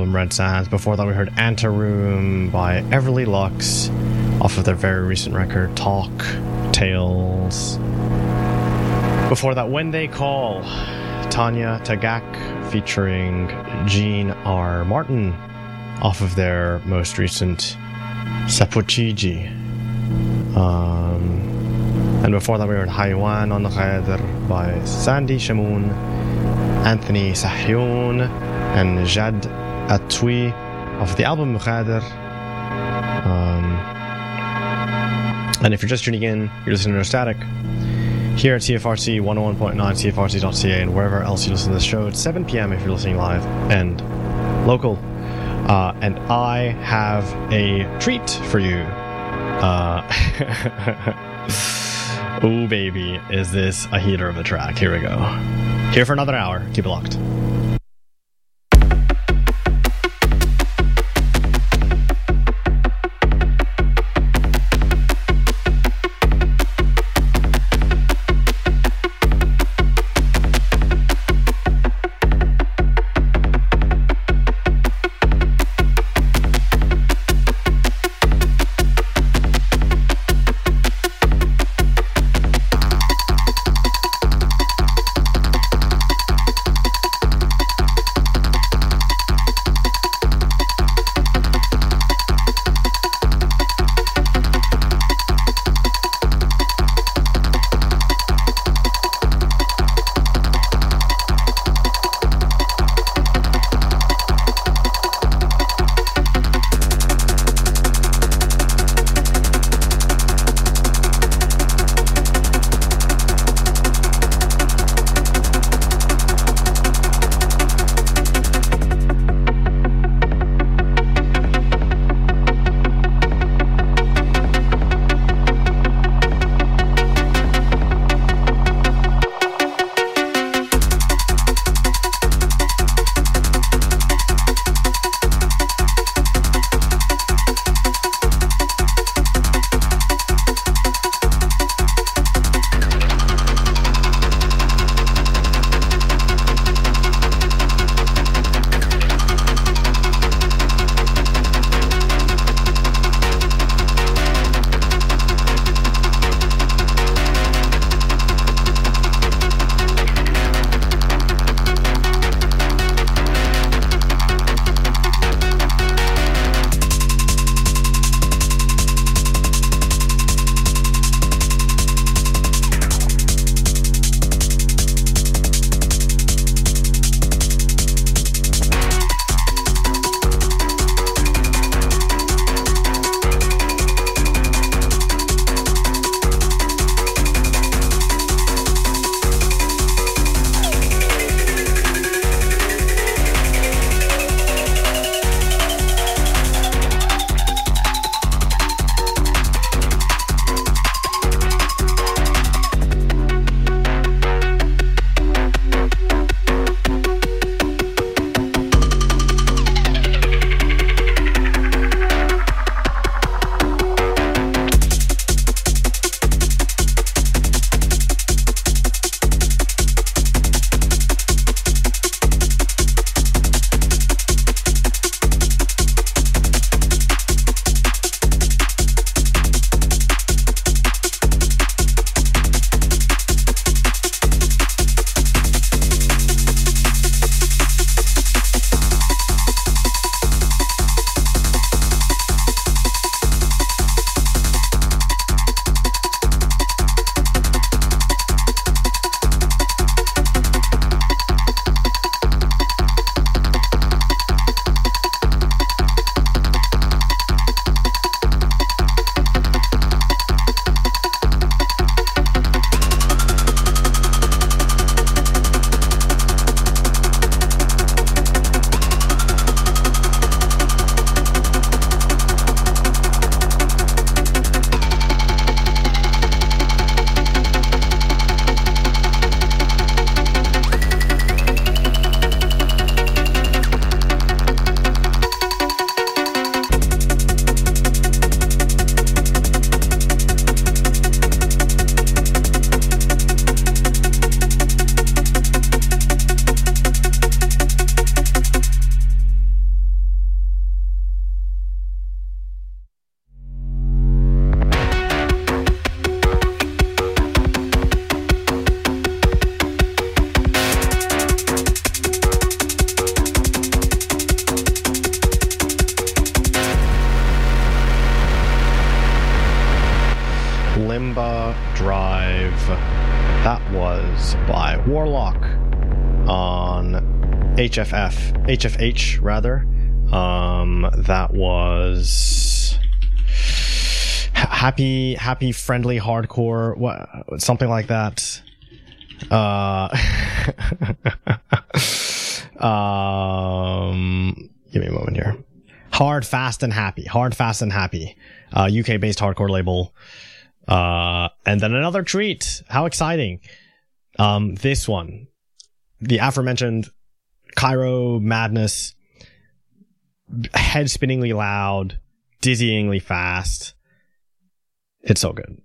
album Red Sands. Before that we heard Anteroom by Everly Lux off of their very recent record Talk Tales. Before that, When They Call, Tanya Tagak featuring Jean R. Martin off of their most recent Sapuchiji. And before that we heard Haywan on Ghadr by Sandy Shamoun, Anthony Sahyoun and Jad Atwi of the album Ghadr. And if you're just tuning in, you're listening to Static here at CFRC 101.9, CFRC.ca, and wherever else you listen to this show. It's 7 p.m. if you're listening live and local. And I have a treat for you. Oh baby, is this a heater of a track? Here we go. Here for another hour. Keep it locked. Mega Drive. That was by Warlock on HFH rather. That was happy friendly hardcore, what, something like that. Give me a moment here. Hard, Fast and Happy. UK based hardcore label. And then another treat. How exciting. This one, the aforementioned Cairo Madness, head spinningly loud, dizzyingly fast. It's so good.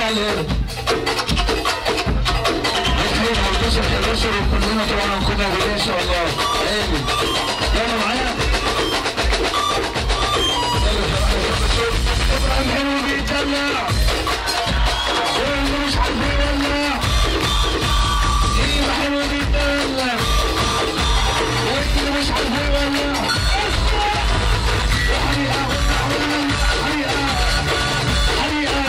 علينا. الحين هنتصل يا باشا وكلنا طبعا هنكون موجودين ان شاء الله. امين. يلا معايا. ابراهيم حلو بيتدلع. واللي مش عارف يولع. ايه حلو بيتدلع. واللي مش عارف يولع. حريقة حريقة حريقة.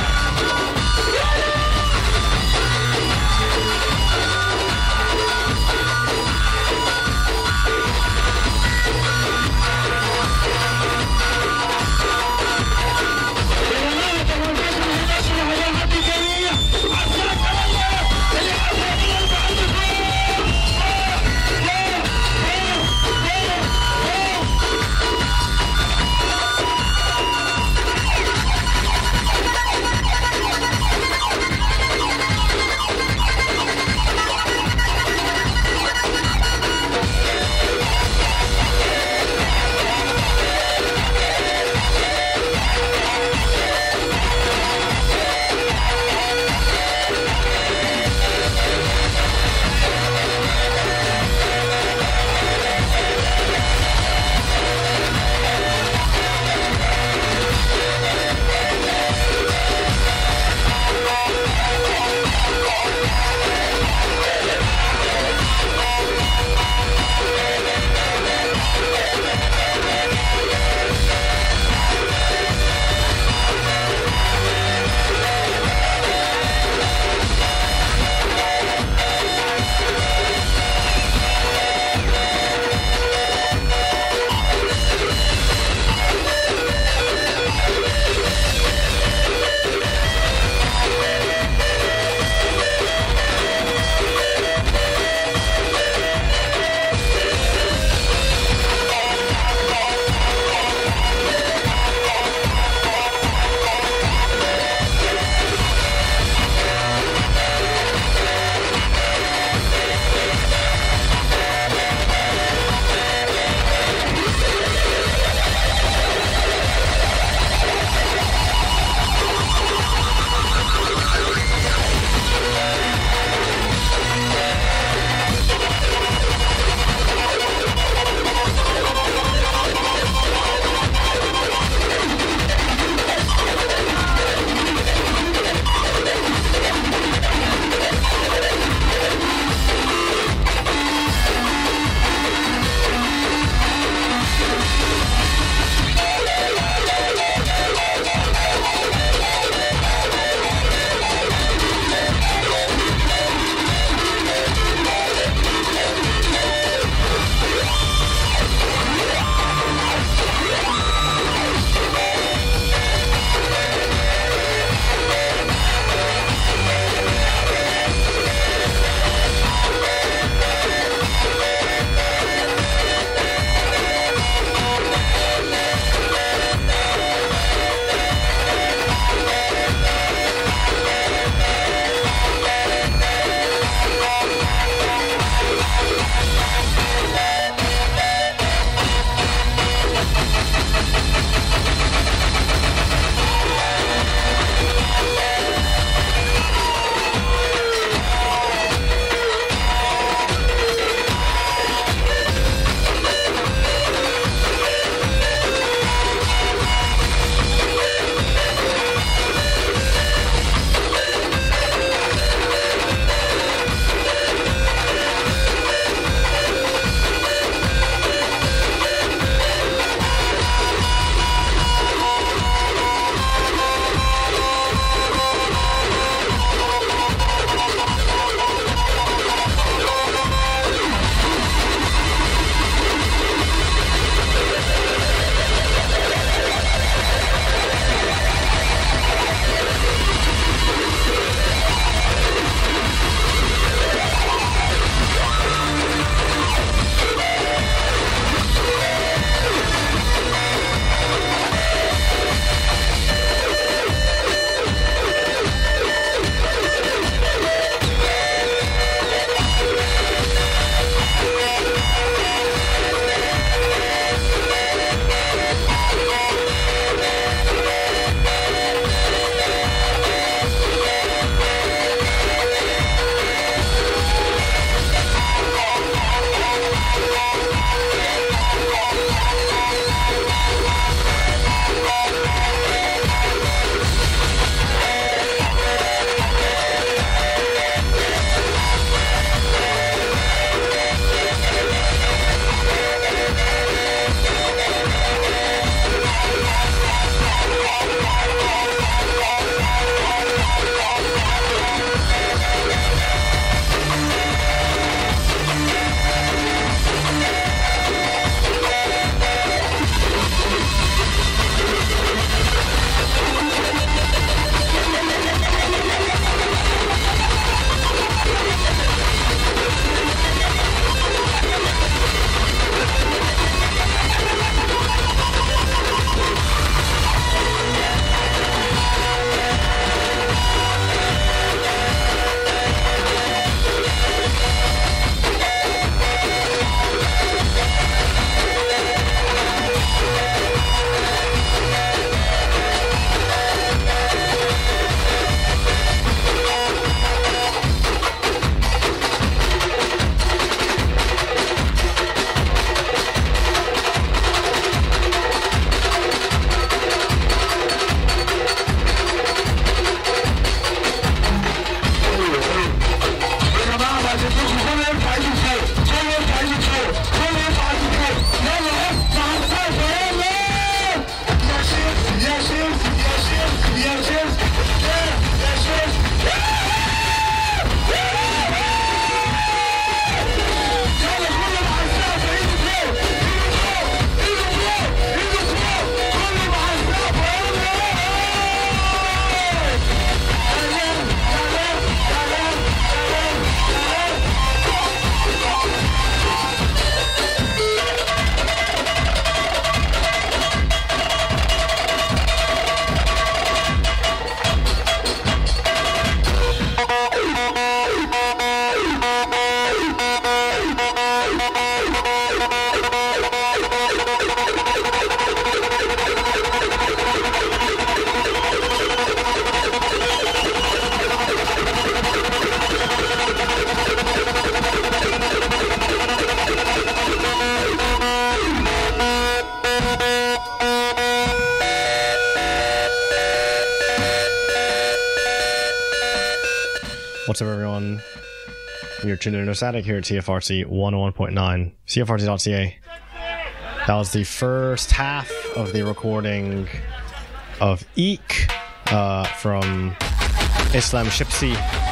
What's up, everyone? You're tuned in to Static here at TFRC 101.9, CFRC.ca. That was the first half of the recording of Eek from Islam Shipsi,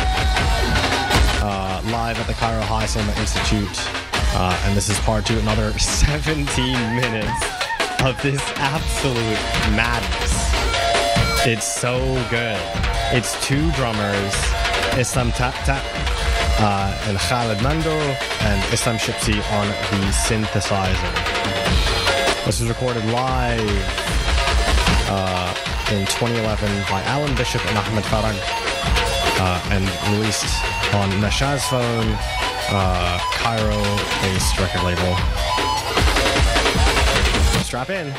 live at the Cairo High Cinema Institute. And this is part two, another 17 minutes of this absolute madness. It's so good. It's two drummers, Islam Tap Tap and Khalid Mando, and Islam Shipsi on the synthesizer. This was recorded live in 2011 by Alan Bishop and Ahmed Farag, and released on Nashaz Phone, Cairo-based record label. Strap in.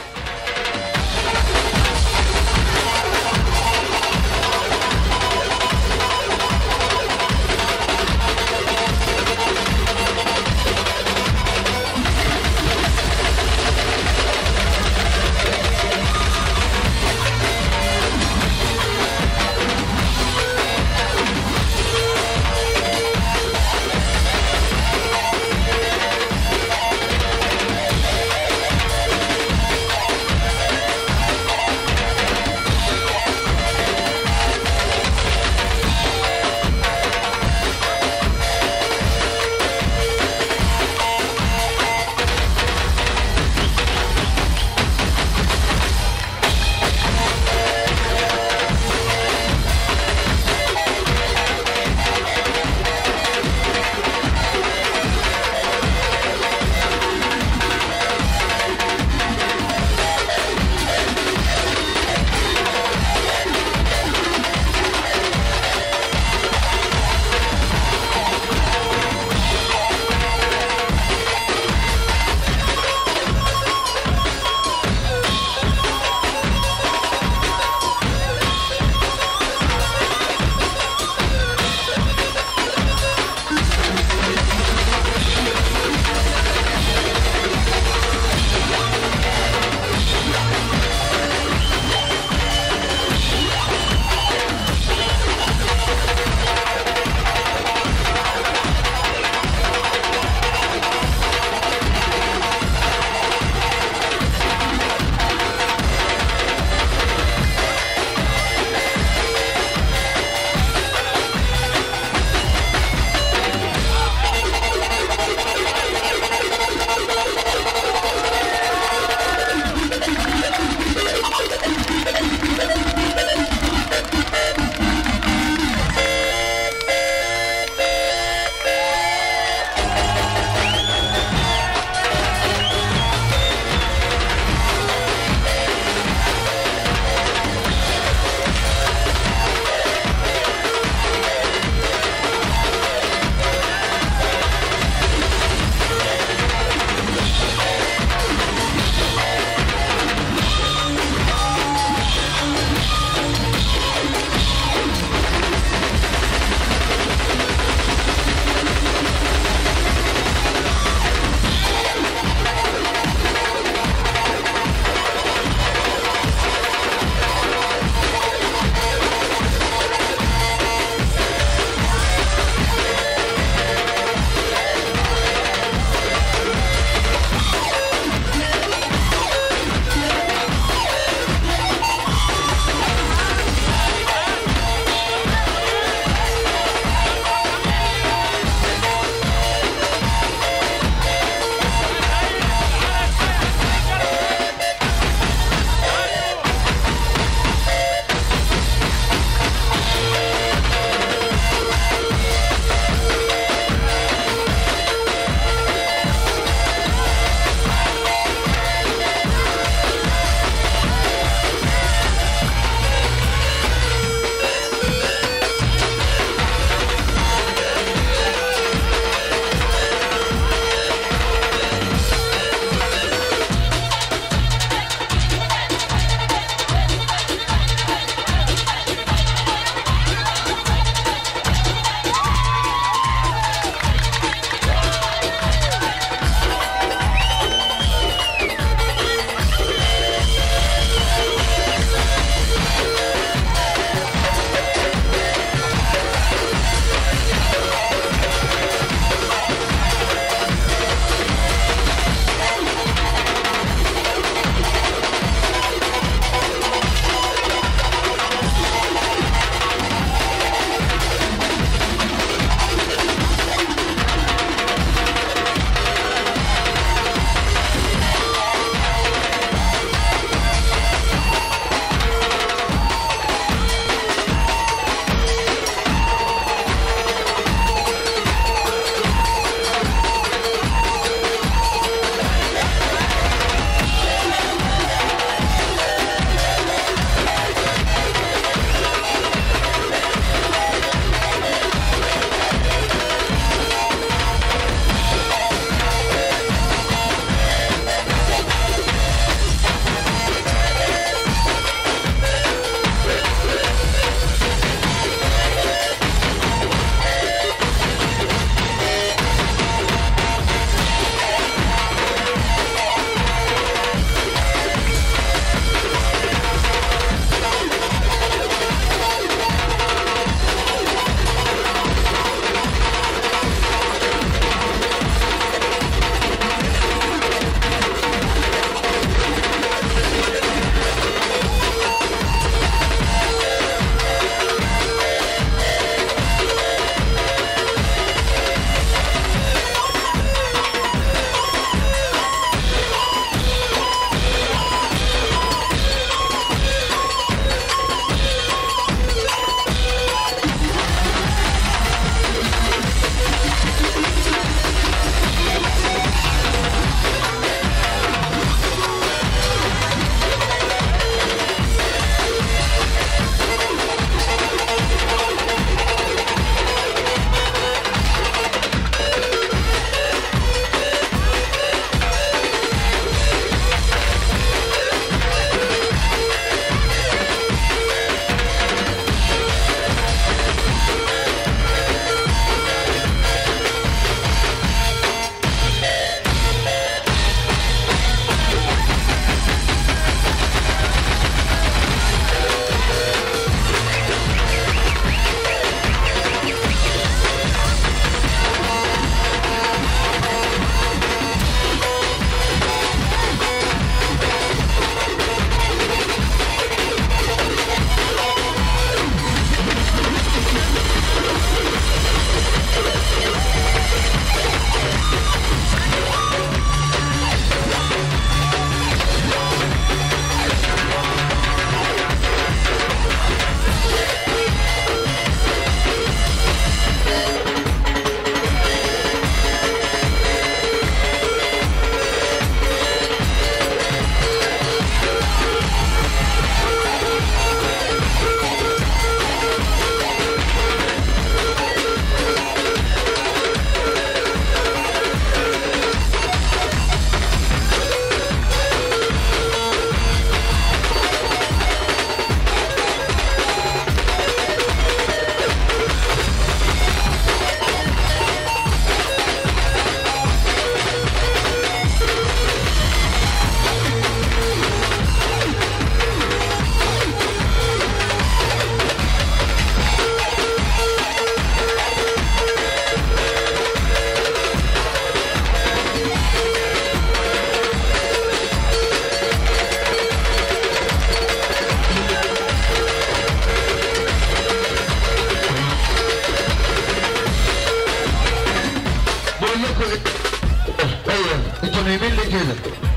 يميل لي كده.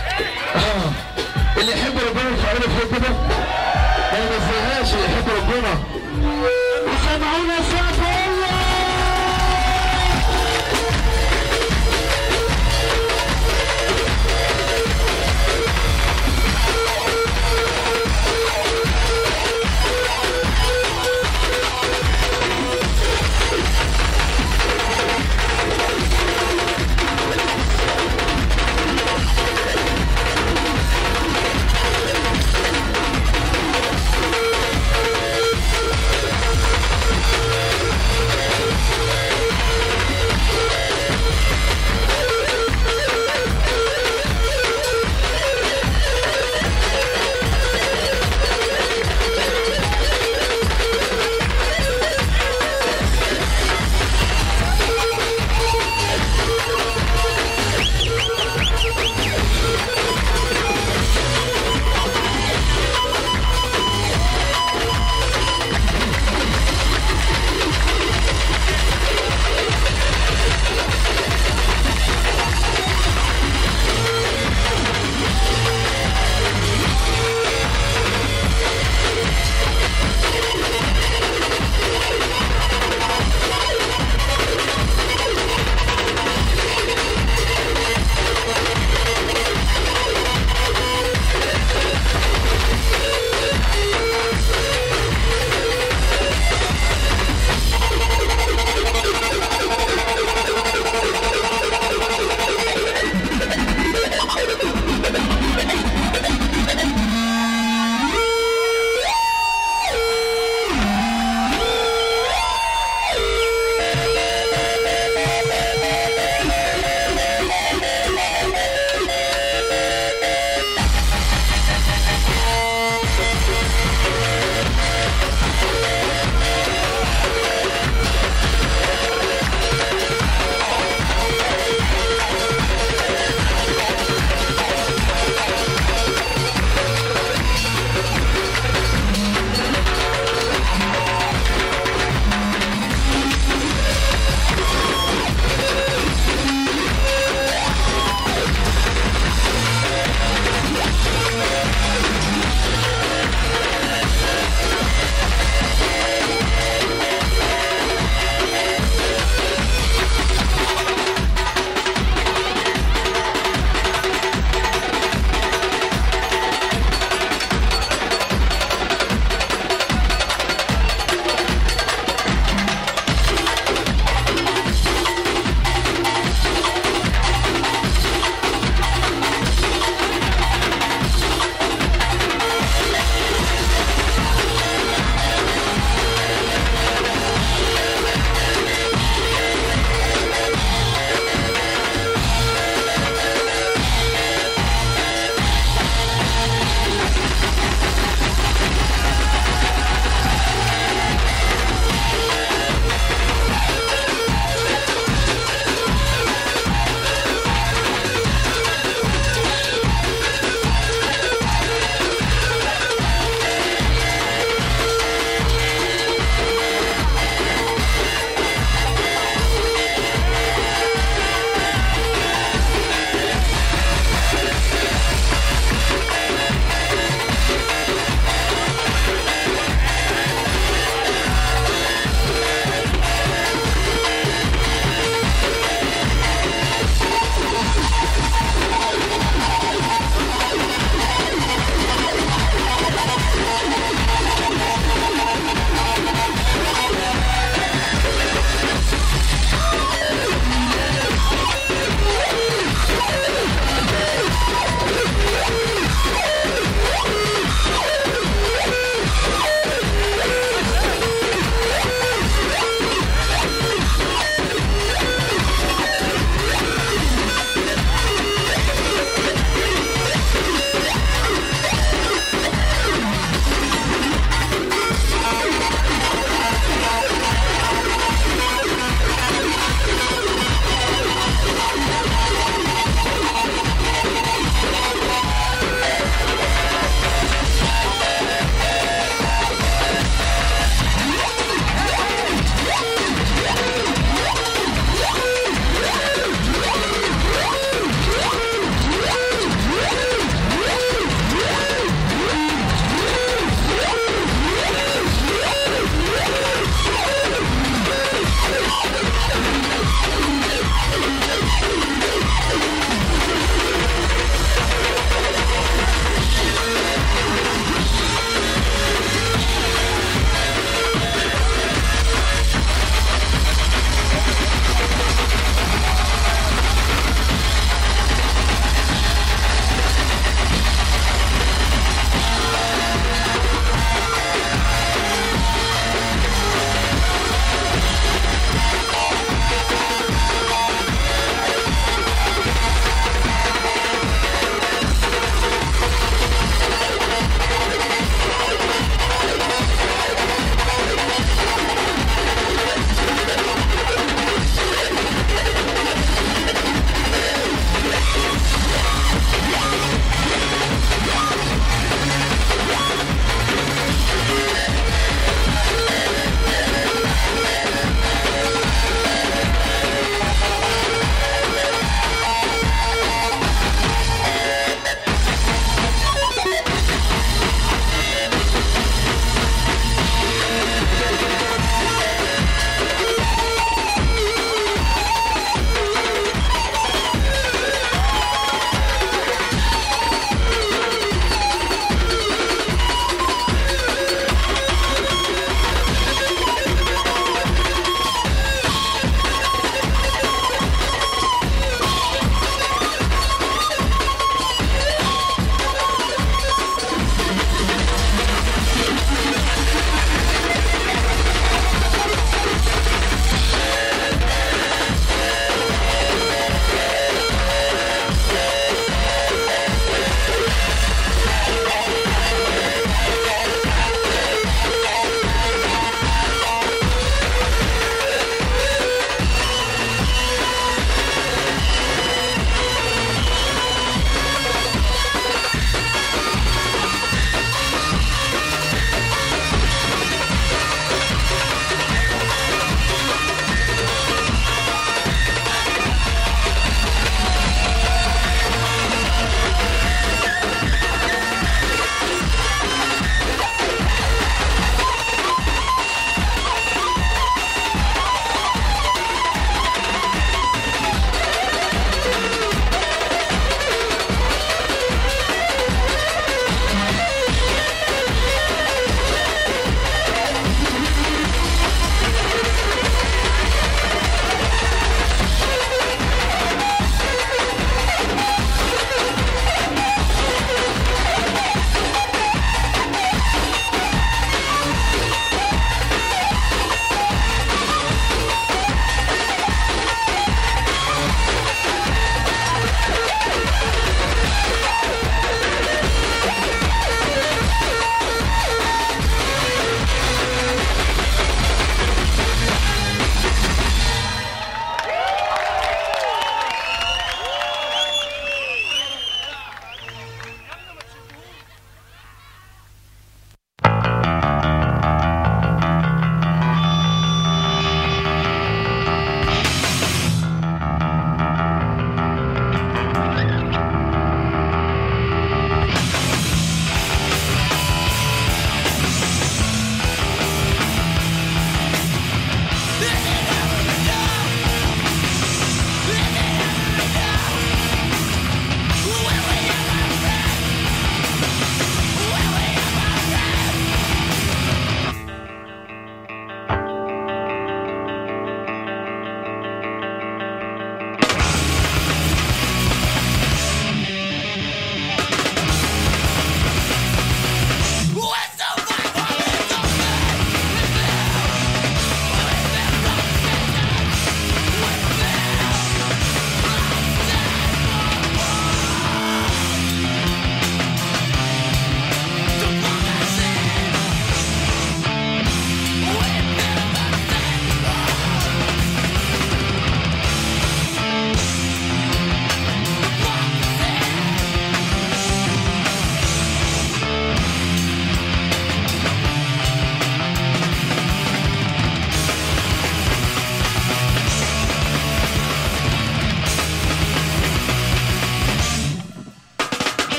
اللي يحب ربنا يرفع له فوق كده. ما ينزلهاش اللي يحب ربنا. وسمعونا صوت الله.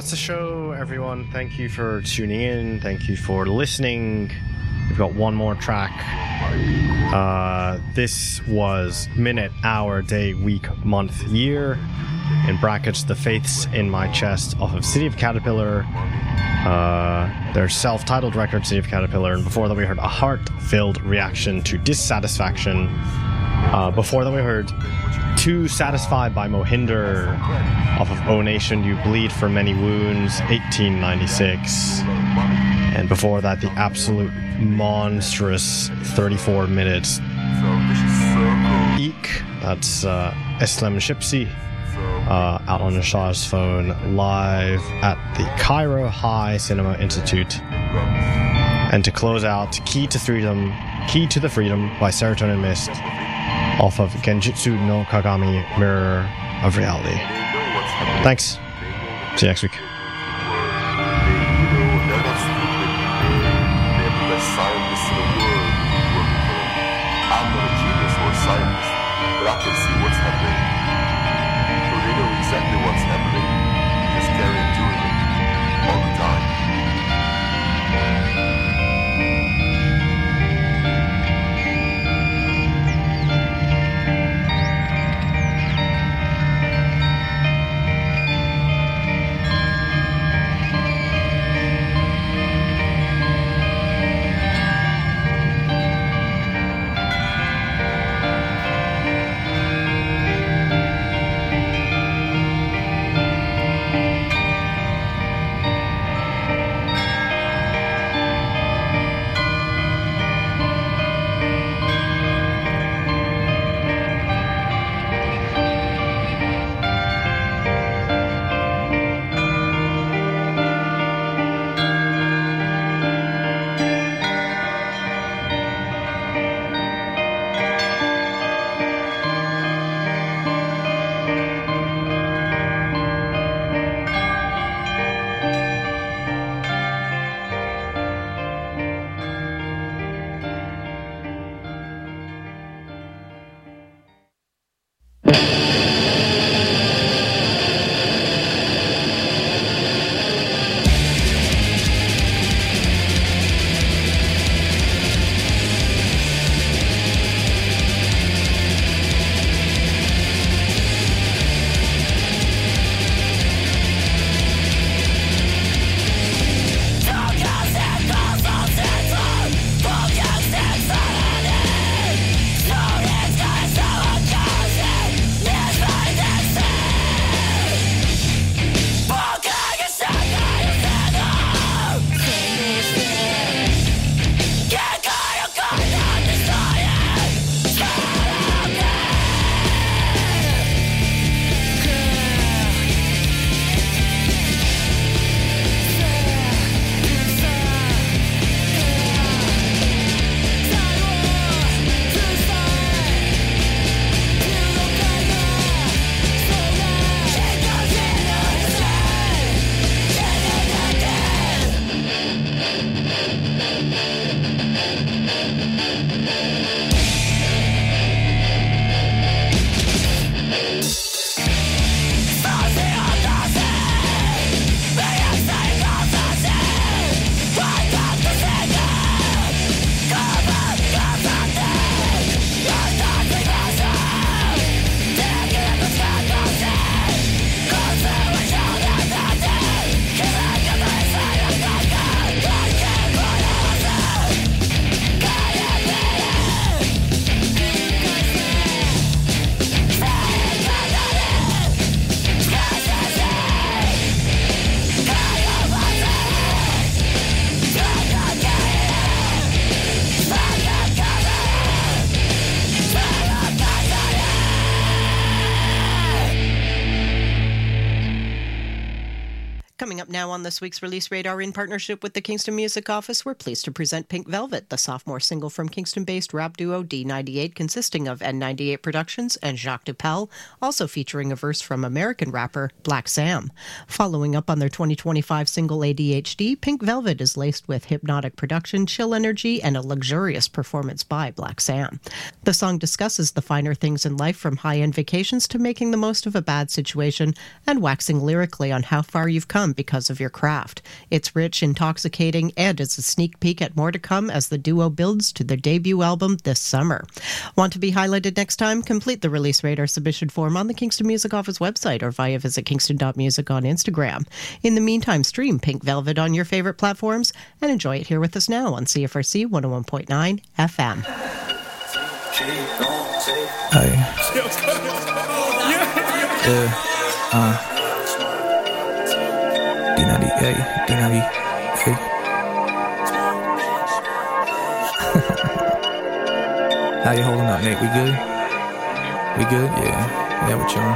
that's the show, everyone. Thank you for tuning in. Thank you for listening. We've got one more track. This was minute, hour, day, week, month, year. In brackets, The Faiths in My Chest off of City of Caterpillar. Their self-titled record, City of Caterpillar. And before that, we heard a heart-filled reaction to Dissatisfaction. Before that, we heard Too Satisfied by Mohinder off of O Nation, You Bleed for Many Wounds, 1896. And before that, the absolute monstrous 34 minutes Eek, that's Eslem Shipsy, out on the Shah's phone, live at the Cairo High Cinema Institute. And to close out, Key to the Freedom by Serotonin Mist off of Genjutsu no Kagami, Mirror of Reality. Thanks. See you next week. Scientists in the world working for them. I'm not a genius or a scientist, but I can see what's happening. So they know exactly what's happening. Just carry doing it all the time. Coming up now on this week's Release Radar in partnership with the Kingston Music Office, we're pleased to present Pink Velvet, the sophomore single from Kingston-based rap duo D98, consisting of N98 Productions and Jacques Dupel, also featuring a verse from American rapper Black Sam. Following up on their 2025 single ADHD, Pink Velvet is laced with hypnotic production, chill energy, and a luxurious performance by Black Sam. The song discusses the finer things in life, from high-end vacations to making the most of a bad situation, and waxing lyrically on how far you've come them because of your craft. It's rich, intoxicating, and it's a sneak peek at more to come as the duo builds to their debut album this summer. Want to be highlighted next time? Complete the Release Radar submission form on the Kingston Music Office website or via visit kingston.music on Instagram. In the meantime, stream Pink Velvet on your favorite platforms and enjoy it here with us now on CFRC 101.9 FM. Hey. D98. How you holding up, Nate? We good? We good? Yeah, we're chilling.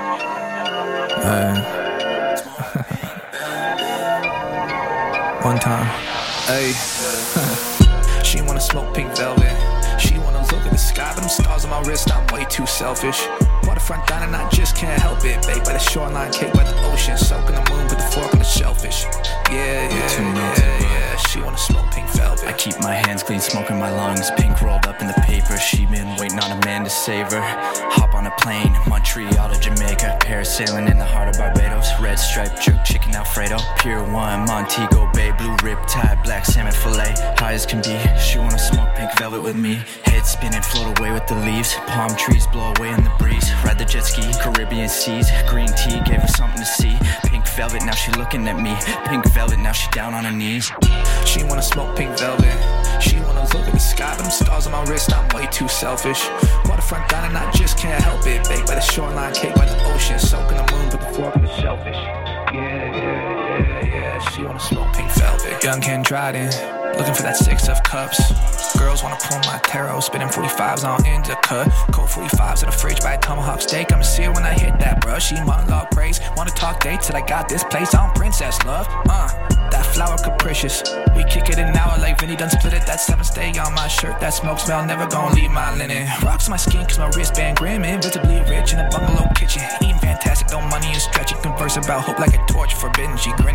One time. Hey. She wanna smoke pink velvet. She wanna look at the sky, but them stars on my wrist, I'm way too selfish. Waterfront dining, I just can't help it. Baked by the shoreline, cake by the ocean. Soaking the moon, put the fork on the shellfish. Yeah. She wanna smoke pink velvet. I keep my hands clean, smoking my lungs. Pink rolled up in the paper. She been waiting on a man to save her. Hop on a plane, Montreal to Jamaica. Parasailing in the heart of Barbados. Red stripe, jerk chicken Alfredo. Pier 1, Montego Bay. Blue rib tide, black salmon fillet. High as can be, she wanna smoke pink velvet with me. Head spinning, float away with the leaves. Palm trees blow away in the breeze. Ride the jet ski, Caribbean seas. Green tea gave her something to see. Pink velvet, now she looking at me. Pink velvet, now she down on her knees. She wanna smoke pink velvet. She wanna look at the sky, but them stars on my wrist, I'm way too selfish. Waterfront dining, I just can't help it. Baked by the shoreline, cake by the ocean. Soaking the moon, put the fork on the shellfish. Yeah. She wanna smoke pink velvet. Young Ken Dryden, looking for that 6 of cups. Girls wanna pull my tarot, spitting 45s on into the cut. Cold 45s in the fridge by a tomahawk steak. I'ma see her when I hit that brush. She monologue praise, wanna talk dates till I got this place on princess love. That flower capricious. We kick it an hour like Vinny done split it. That 7 stay on my shirt, that smoke smell never gon' leave my linen. Rocks on my skin cause my wristband grim. Invisibly rich in a bungalow kitchen. Eating fantastic, though money is stretching. Converse about hope like a torch, forbidden she